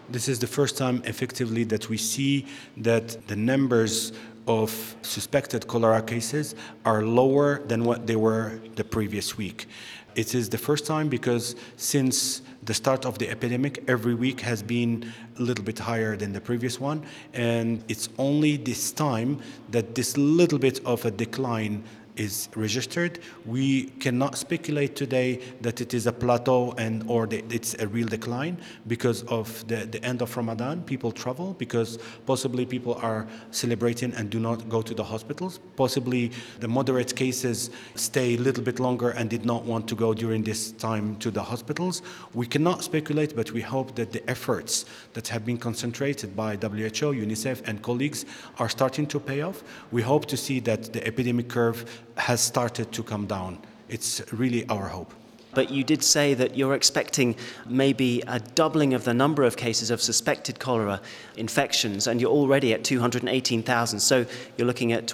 This is the first time effectively that we see that the numbers of suspected cholera cases are lower than what they were the previous week. It is the first time because since the start of the epidemic, every week has been a little bit higher than the previous one. And it's only this time that this little bit of a decline is registered. We cannot speculate today that it is a plateau or it's a real decline because of the end of Ramadan. People travel because possibly people are celebrating and do not go to the hospitals. Possibly the moderate cases stay a little bit longer and did not want to go during this time to the hospitals. We cannot speculate, but we hope that the efforts that have been concentrated by WHO, UNICEF and colleagues are starting to pay off. We hope to see that the epidemic curve has started to come down. It's really our hope. But you did say that you're expecting maybe a doubling of the number of cases of suspected cholera infections, and you're already at 218,000. So you're looking at,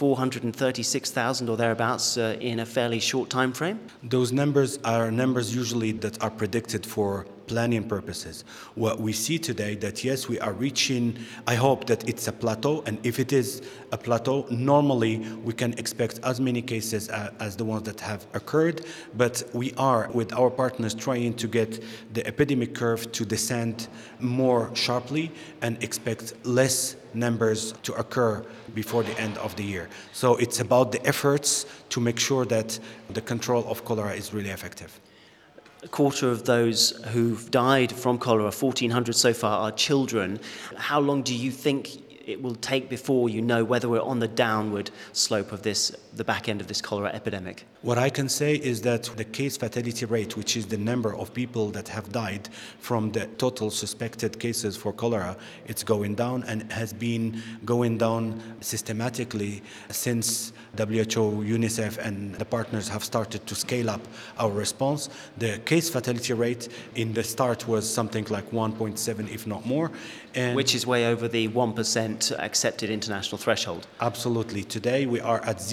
436,000 or thereabouts in a fairly short time frame? Those numbers are numbers usually that are predicted for planning purposes. What we see today that yes, we are reaching, I hope that it's a plateau, and if it is a plateau, normally we can expect as many cases as the ones that have occurred, but we are with our partners trying to get the epidemic curve to descend more sharply and expect less numbers to occur before the end of the year. So it's about the efforts to make sure that the control of cholera is really effective. A quarter of those who've died from cholera, 1,400 so far, are children. How long do you think it will take before you know whether we're on the downward slope of the back end of this cholera epidemic? What I can say is that the case fatality rate, which is the number of people that have died from the total suspected cases for cholera, it's going down and has been going down systematically since WHO, UNICEF and the partners have started to scale up our response. The case fatality rate in the start was something like 1.7, if not more. Which is way over the 1% accepted international threshold. Absolutely. Today we are at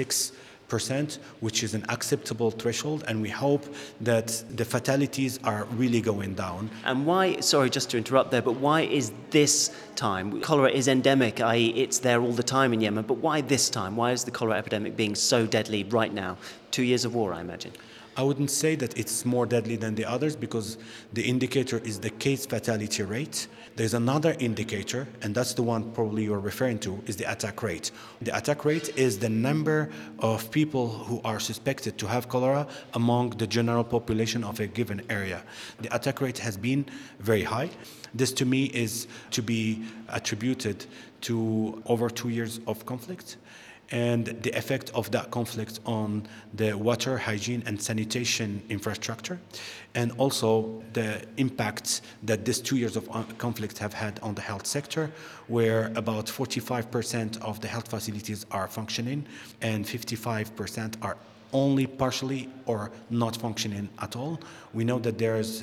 0.6%, which is an acceptable threshold, and we hope that the fatalities are really going down. And why, sorry just to interrupt there, but why is this time? Cholera is endemic, i.e. it's there all the time in Yemen, but why this time? Why is the cholera epidemic being so deadly right now? 2 years of war, I imagine. I wouldn't say that it's more deadly than the others because the indicator is the case fatality rate. There's another indicator, and that's the one probably you're referring to, is the attack rate. The attack rate is the number of people who are suspected to have cholera among the general population of a given area. The attack rate has been very high. This to me is to be attributed to over 2 years of conflict and the effect of that conflict on the water, hygiene, and sanitation infrastructure, and also the impacts that these 2 years of conflict have had on the health sector, where about 45% of the health facilities are functioning and 55% are only partially or not functioning at all. We know that there's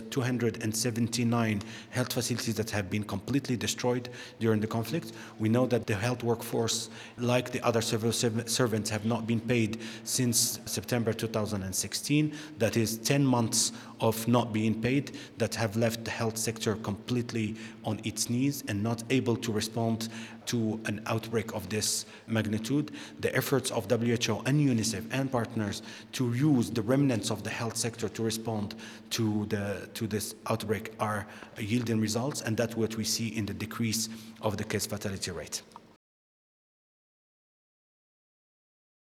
279 health facilities that have been completely destroyed during the conflict. We know that the health workforce, like the other civil servants, have not been paid since September 2016. That is 10 months of not being paid that have left the health sector completely on its knees and not able to respond to an outbreak of this magnitude. The efforts of WHO and UNICEF and partners to use the remnants of the health sector to respond to this outbreak are yielding results, and that's what we see in the decrease of the case fatality rate.